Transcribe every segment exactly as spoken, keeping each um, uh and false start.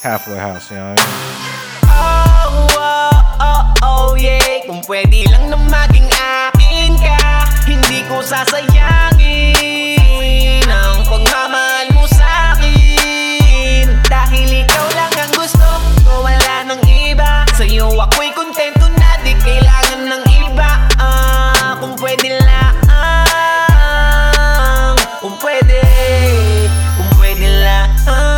Halfway house, you know what I mean? Oh, oh, oh, oh, yeah. Kung pwede lang na maging akin ka, hindi ko sasayangin ang pagmamahal mo sa'kin. Dahil ikaw lang ang gusto ko, wala nang iba. Sa'yo ako'y kontento na, di kailangan ng iba. Ah, kung pwede lang, kung pwede, kung pwede lang.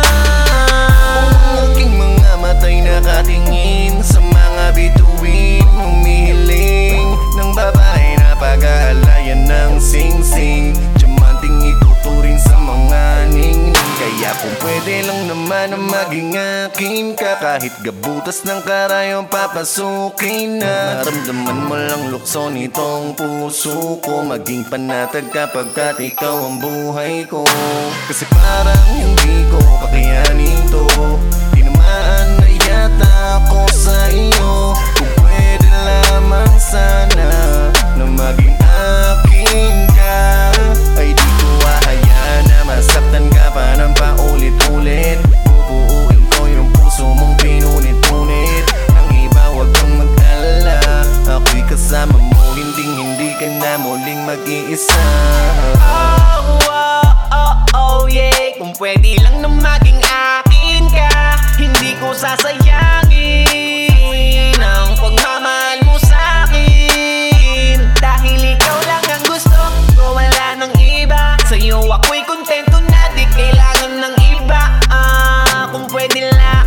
Nakatingin sa mga bituin, humihiling ng babae na pag-aalayan ng sing-sing. Diamanting ituturing sa mga ningning. Kaya kung pwede lang naman na maging akin ka, kahit gabutas ng karayong papasukin na. Maramdaman mo lang lukso nitong puso ko, maging panatag kapagkat ikaw ang buhay ko. Kasi parang hindi ko kakayanin to, tinamaan na yata ako sa iyo. Kung pwede lamang sana na maging akin ka, ay di ko hahayaan na masaktan ka pa ng paulit-ulit. Bubuuin ko yung puso mong pinunit-unit. Ang iba wag kang mag-alala, ako'y kasama mo, hinding-hindi ka na muling mag-iisa. Oh, oh, oh, oh, yeah. Kung pwede lang na maging akin ka, hindi ko sasayangin ang pagmamahal mo sa'kin. Dahil ikaw lang ang gusto ko, wala nang iba. Sa'yo ako'y kontento na, di kailangan ng iba. Ah, kung pwede lang,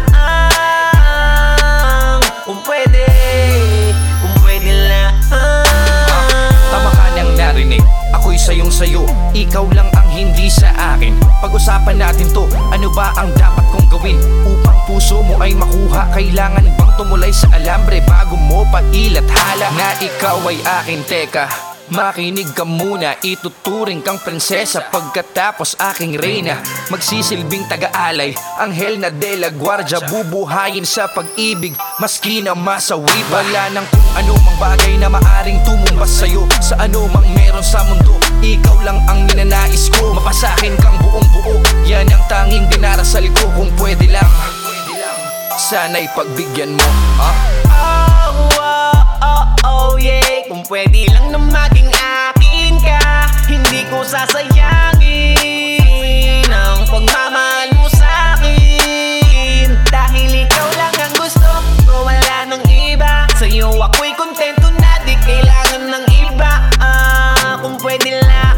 kung pwede, kung pwede lang. Tama ka nang narinig, ako'y sayong sayo, ikaw lang ang hindi sa akin. Pag-usapan natin to, ano ba ang dapat kong gawin upang puso mo ay makuha? Kailangan bang tumulay sa alambre bago mo pailat hala na ikaw ay akin? Teka, makinig ka muna, ituturing kang prinsesa pagkatapos aking reyna. Magsisilbing taga-alay, anghel na de la guardia, bubuhayin sa pag-ibig maski na masawi pa. Wala nang kung anumang bagay na maaring tumumbas sa'yo, sa anumang meron sa mundo. Ikaw lang ang ninanais ko, mapasakin kang buong buo. Yan ang tanging dinarasal ko, kung pwede lang, sana'y pagbigyan mo. ah? Oh, oh, oh, oh, yeah. Kung pwede lang na maging akin ka, hindi ko sasayangin ang pagmamahal mo sa'kin. Dahil ikaw lang ang gusto ko, wala nang iba. Sa'yo ako'y kontento na, di kailangan ng iba. Ah, kung pwede lang,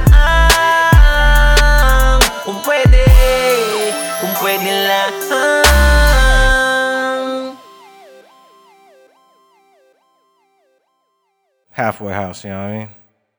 kung pwede, kung pwede lang. Halfway house, you know what I mean?